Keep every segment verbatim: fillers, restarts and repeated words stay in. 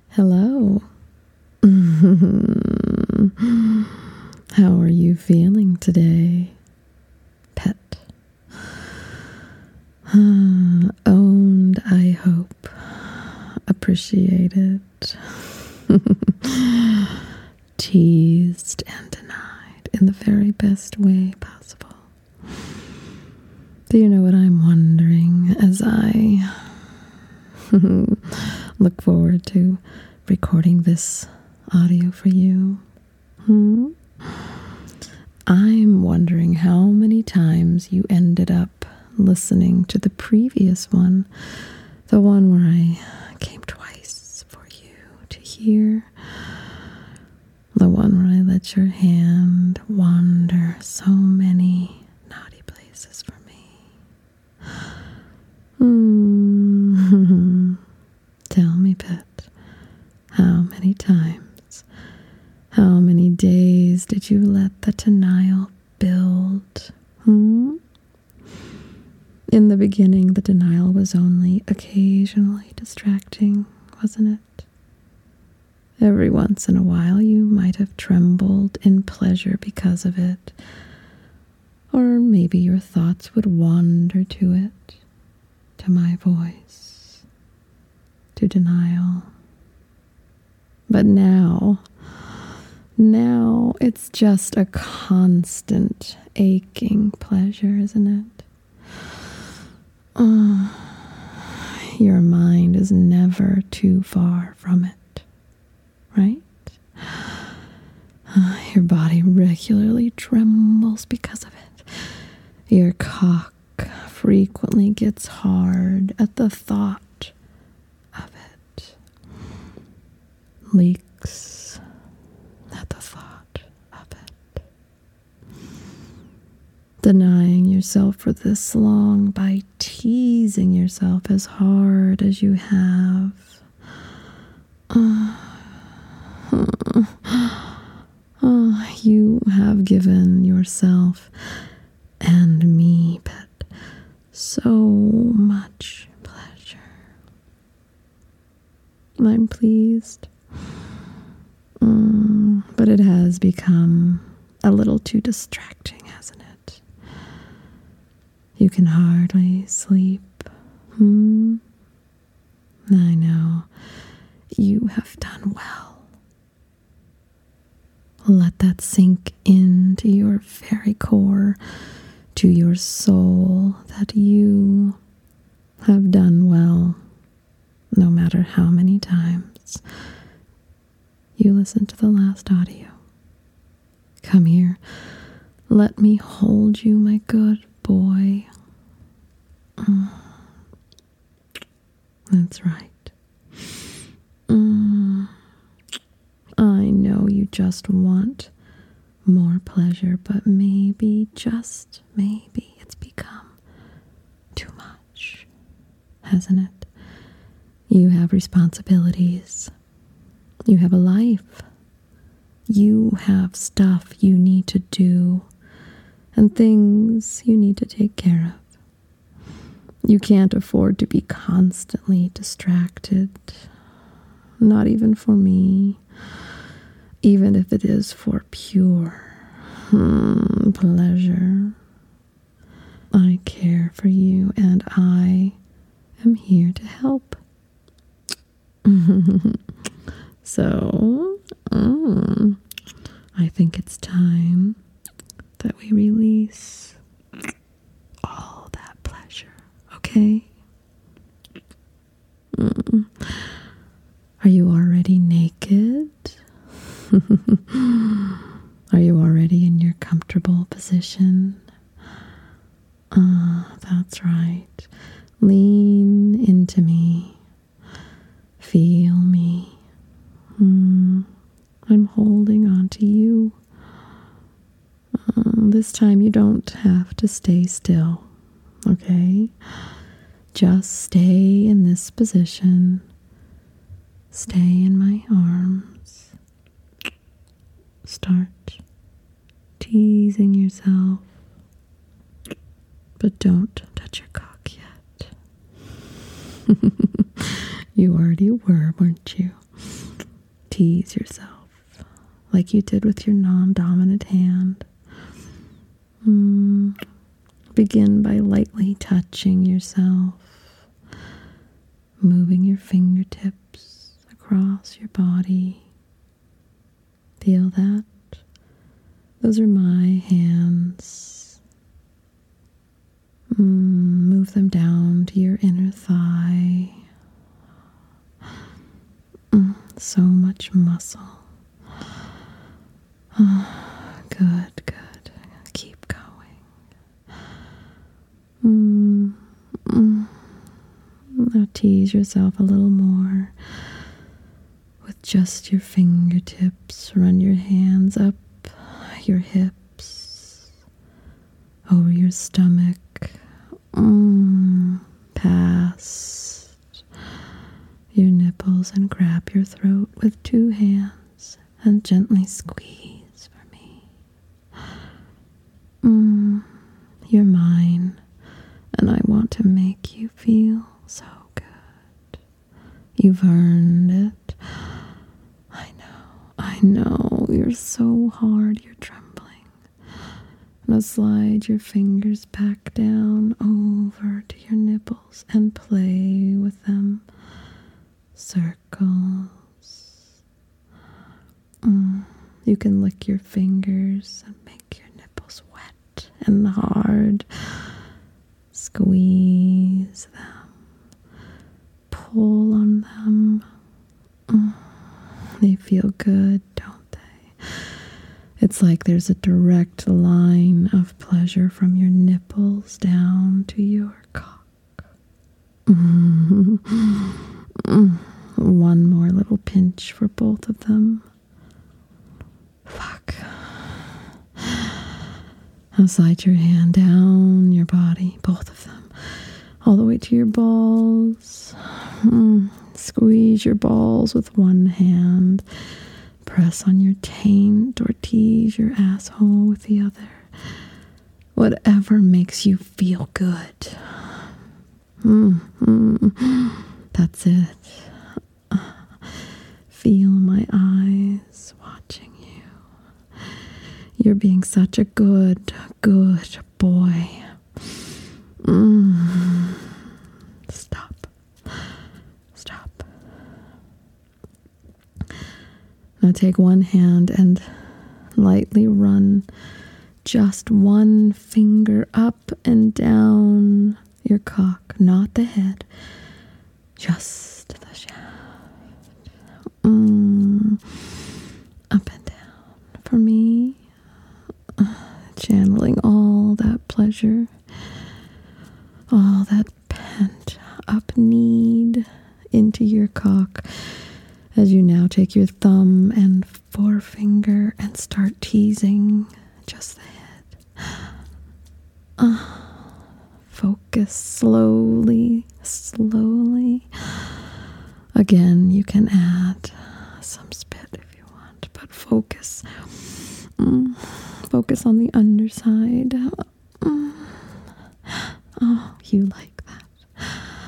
Hello. How are you feeling today, pet? Owned, I hope. Appreciated. Teased and denied in the very best way possible. Do you know what I'm wondering as I look forward to recording this audio for you? Hmm? I'm wondering how many times you ended up listening to the previous one, the one where I came twice for you to hear, the one where I let your hand wander so many naughty places for me. Hmm. Tell me, pet, how many times, how many days did you let the denial build? Hmm? In the beginning, the denial was only occasionally distracting, wasn't it? Every once in a while, you might have trembled in pleasure because of it, or maybe your thoughts would wander to it, to my voice, to denial. But now, now it's just a constant aching pleasure, isn't it? Oh, your mind is never too far from it, right? Uh, your body regularly trembles because of it. Your cock frequently gets hard at the thought of it. Leaks at the thought of it. Denying yourself for this long by teasing yourself as hard as you have. Uh, uh, you have given yourself and me, pet, so much pleasure. I'm pleased. Mm, but it has become a little too distracting, hasn't it? You can hardly sleep. Hmm? I know. You have done well. Let that sink into your very core, to your soul, that you have done well, no matter how many times you listen to the last audio. Come here. Let me hold you, my good boy. Mm. That's right. Mm. I know you just want more pleasure, but maybe, just maybe, it's become too much, hasn't it? You have responsibilities. You have a life. You have stuff you need to do and things you need to take care of. You can't afford to be constantly distracted, not even for me, even if it is for pure hmm, pleasure. I care for you and I am here to help. So, mm, I think it's time that we release all that pleasure, okay? Mm. Are you already naked? Are you already in your comfortable position? Ah, that's right. Lean into me. Feel me. Mm, I'm holding on to you. Um, this time you don't have to stay still, okay? Just stay in this position. Stay in my arms. Start teasing yourself, but don't touch your cock yet. You already were, weren't you? Tease yourself like you did with your non-dominant hand. Mm. Begin by lightly touching yourself, moving your fingertips across your body. Feel that? Those are my hands. Mm, move them down to your inner thigh. Mm, so much muscle. Oh, good, good. Keep going. Mm, mm. Now tease yourself a little more. With just your fingertips, run your hands up your hips, over your stomach, mm, past your nipples, and grab your throat with two hands and gently squeeze for me. Mm, you're mine, and I want to make you feel so good. You've earned it. I know, I know, you're so hard, you're trembling. Now slide your fingers back down over to your nipples and play with them. Circles. Mm. You can lick your fingers and make your nipples wet and hard. Squeeze them. Pull on them. Mm. They feel good, don't they? It's like there's a direct line of pleasure from your nipples down to your cock. Mm. Mm. One more little pinch for both of them. Fuck. Now slide your hand down your body, both of them, all the way to your balls. Mm. Squeeze your balls with one hand. Press on your taint or tease your asshole with the other. Whatever makes you feel good. Mm, mm, that's it. Feel my eyes watching you. You're being such a good, good boy. Mm. Stop. Stop. Now take one hand and lightly run just one finger up and down your cock, not the head, just the shaft. Mm. Up and down for me, channeling all that pleasure, all that pent up need into your cock as you now take your thumb and forefinger and start teasing just the head. Uh, focus slowly, slowly. Again, you can add some spit if you want, but focus. Mm, focus on the underside. Mm. Oh, you like that.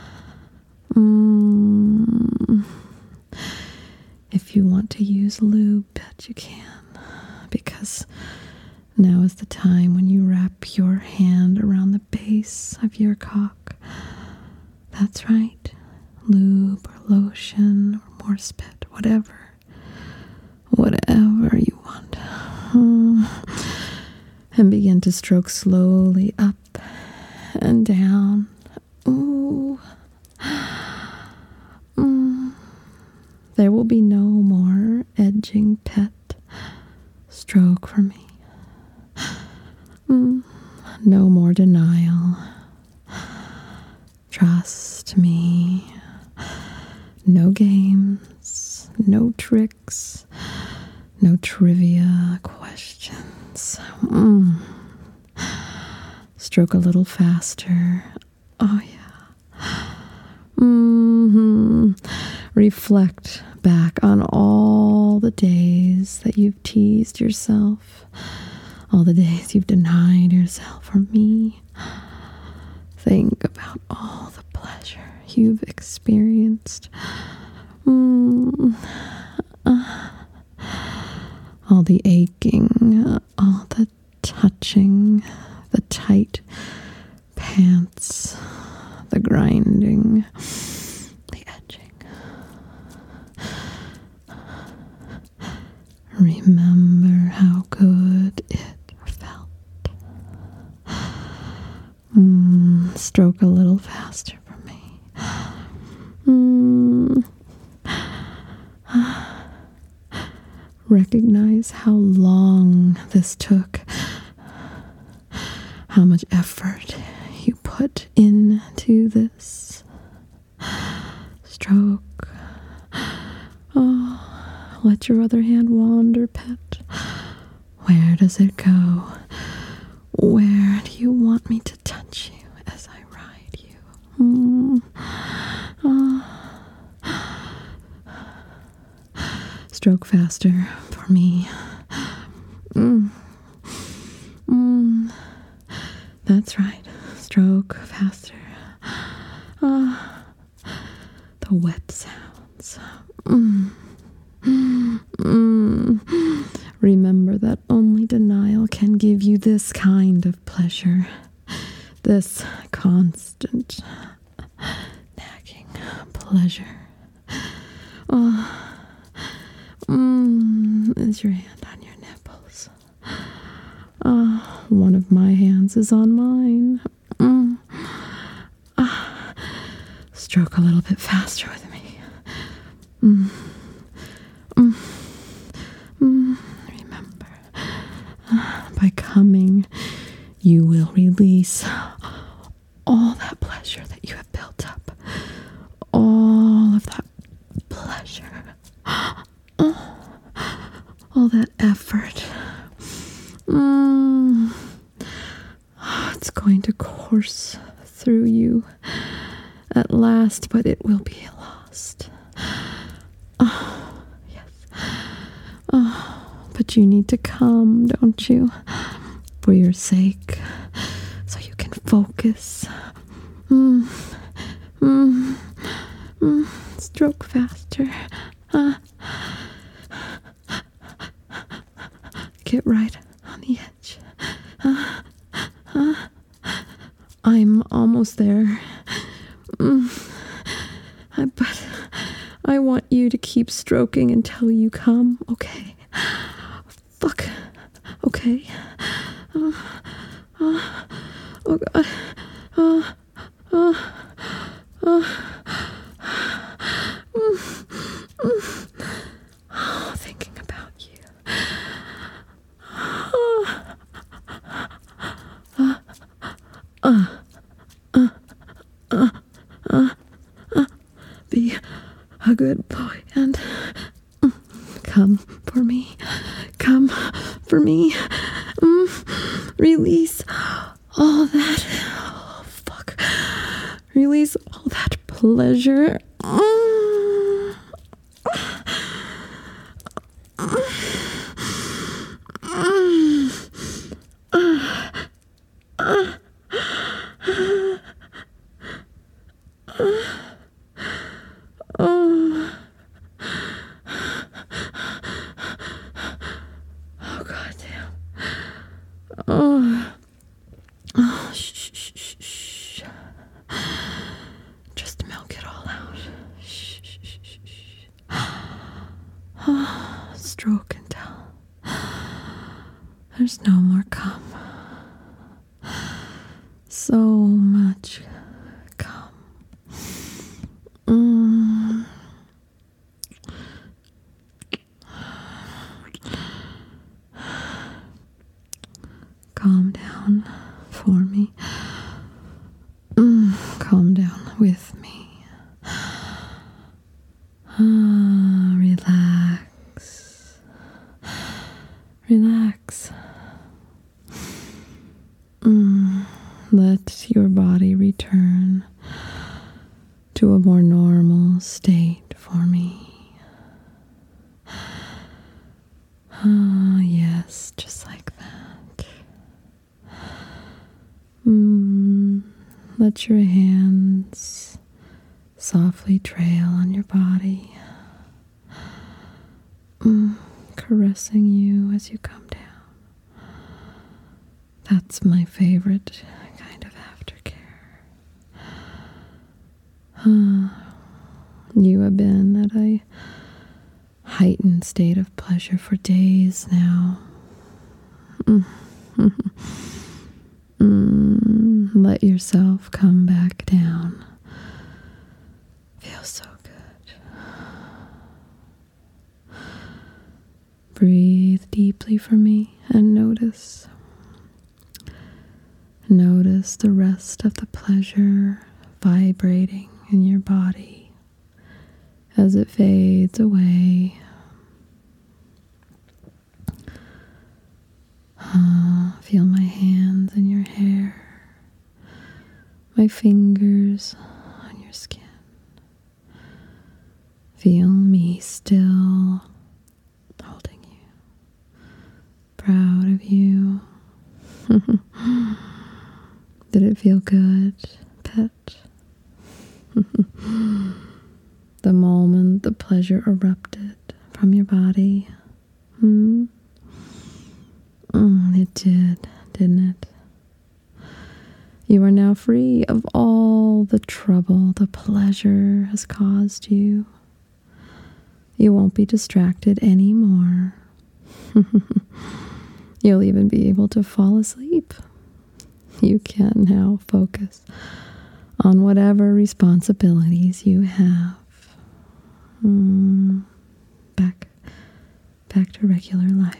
Mm. If you want to use lube, bet you can, because now is the time when you wrap your hand around the base of your cock. That's right. Lube or lotion or more spit, whatever. Whatever you want. Mm. And begin to stroke slowly up and down. Ooh. Mm. There will be no more edging pet stroke for me. Mm. No more denial. Trust me. No games, no tricks, no trivia questions. Mm. Stroke a little faster. Oh, yeah. Mm-hmm. Reflect back on all the days that you've teased yourself, all the days you've denied yourself for me. Think about all the pleasure you've experienced. Mm. Uh, all the aching, all the touching, the tight pants, the grinding, the edging. Remember how good it felt. Mm, stroke a little faster for me. Mm. Recognize how long this took, how much effort you put into this stroke. Oh, let your other hand wander, pet. Where does it go? Where do you want me to touch you as I ride you? Mm. Oh. Stroke faster for me. Mm. Mm. That's right. Stroke faster. Ah, the wet sounds. Mm. Mm. Mm. Remember that only denial can give you this kind of pleasure. This constant nagging pleasure. Oh. Mm, is your hand on your nipples? Ah, uh, one of my hands is on mine. Mm. Ah, stroke a little bit faster with me. Mm. Mm. Mm. Remember, uh, by coming, you will release all that pleasure that you have built up. All of that pleasure. All that effort. Mm. It's going to course through you at last, but it will be lost. Oh, yes. Oh, but you need to come, don't you? For your sake, so you can focus. Mm. Mm. Mm. Stroke faster. Uh. Get right on the edge. Uh, uh, I'm almost there. Mm, I, but I want you to keep stroking until you come, okay? Fuck. Okay. Uh, uh, oh, God. Uh, uh, uh, mm, mm. Oh, thinking about you. Uh, uh, uh, uh, uh, be a good boy and mm, come for me. Come for me. Mm, release all that. Oh, fuck. Release all that pleasure. Mm. Oh. Oh, God damn. Oh. Oh, shh, shh, shh, shh. Just milk it all out. Shh, shh, shh, shh, shh. Oh, stroke until there's no more cum. So much cum. Mm. Calm down for me. Mm. Calm down with me. Ah, relax. Relax. Mm. Let your body return to a more normal state for me. Ah, yes, just like that. Mm, let your hands softly trail on your body, mm, caressing you as you come down. That's my favorite kind of aftercare. Uh, you have been at a heightened state of pleasure for days now. Mm. mm, let yourself come back down. Feels so good. Breathe deeply for me and notice. Notice the rest of the pleasure vibrating in your body as it fades away. Uh, feel my hands in your hair, my fingers on your skin. Feel me still holding you, proud of you. Did it feel good, pet? The moment the pleasure erupted from your body. Hmm? Mm, it did, didn't it? You are now free of all the trouble the pleasure has caused you. You won't be distracted anymore. You'll even be able to fall asleep. You can now focus on whatever responsibilities you have. Mm, back, back to regular life.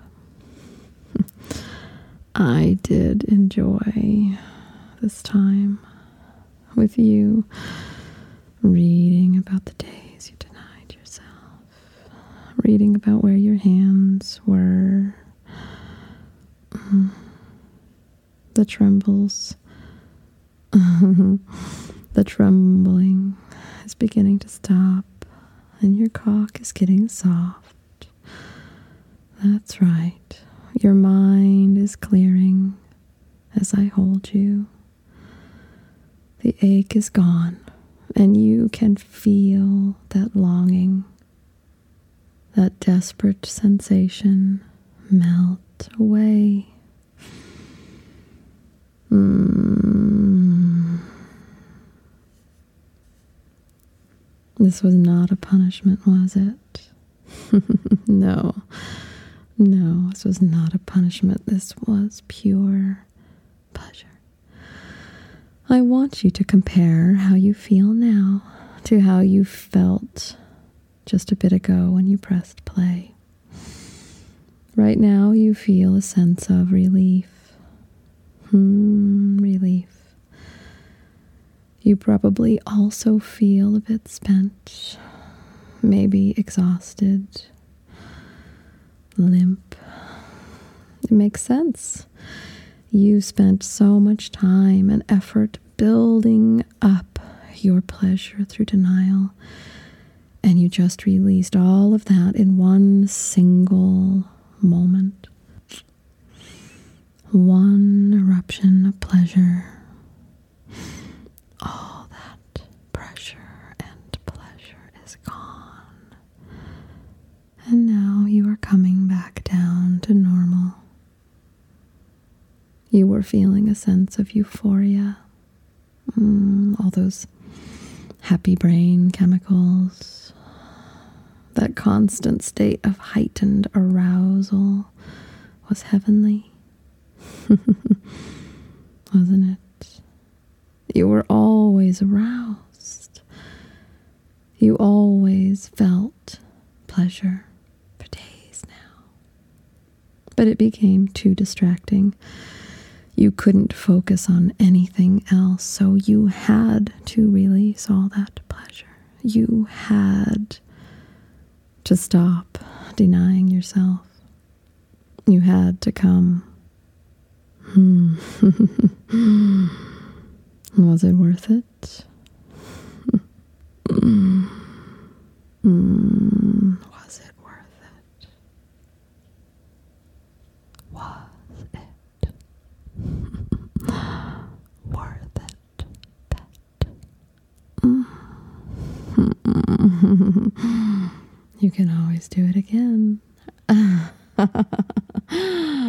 I did enjoy this time with you, reading about the days you denied yourself, reading about where your hands were, mm, the trembles, the trembling is beginning to stop, and your cock is getting soft. That's right. Your mind is clearing as I hold you. The ache is gone, and you can feel that longing, that desperate sensation melt away. Mm. This was not a punishment, was it? No. No, this was not a punishment. This was pure pleasure. I want you to compare how you feel now to how you felt just a bit ago when you pressed play. Right now, you feel a sense of relief. Hmm, relief. You probably also feel a bit spent, maybe exhausted, limp. It makes sense. You spent so much time and effort building up your pleasure through denial, and you just released all of that in one single moment. One eruption of pleasure. All that pressure and pleasure is gone. And now you are coming back down to normal. You were feeling a sense of euphoria. Mm, all those happy brain chemicals. That constant state of heightened arousal was heavenly. Wasn't it? You were always aroused. You always felt pleasure for days now. But it became too distracting. You couldn't focus on anything else, so you had to release all that pleasure. You had to stop denying yourself. You had to come. Hmm. Was it worth it? mm. Was it worth it? Was it worth it? You can always do it again.